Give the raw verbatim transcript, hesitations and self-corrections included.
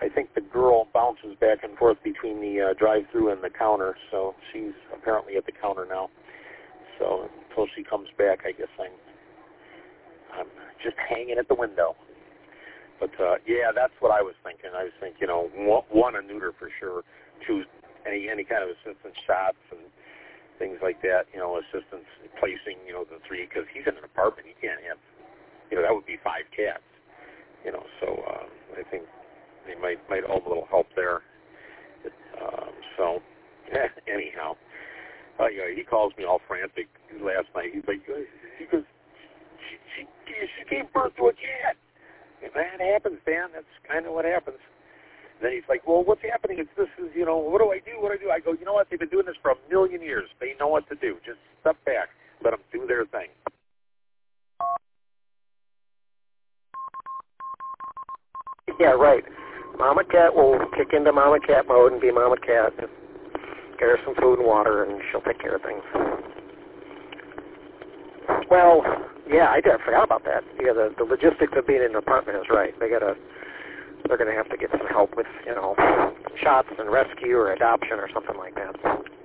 I think the girl bounces back and forth between the uh, drive-through and the counter, so she's apparently at the counter now. So until she comes back, I guess I'm I'm just hanging at the window. But uh, yeah, that's what I was thinking. I was thinking, you know, one, one a neuter for sure, two any any kind of assistance shots and things like that. You know, assistance placing, you know, the three, because he's in an apartment. He can't have, you know, that would be five cats. You know, so uh, I think they might might hold a little help there. Um, so eh, anyhow, uh, you know, he calls me all frantic last night. He's like, he goes, she, she, she gave birth to a cat. And that happens, Dan. That's kind of what happens. And then he's like, well, what's happening is this is, you know, what do I do? What do I do? I go, you know what? They've been doing this for a million years. They know what to do. Just step back. Let them do their thing. Yeah, right. Mama cat will kick into mama cat mode and be mama cat. Get her some food and water, and she'll take care of things. Well, yeah, I, did, I forgot about that. Yeah, the, the logistics of being in an apartment is right. They gotta, they're gonna have to get some help with, you know, shots and rescue or adoption or something like that.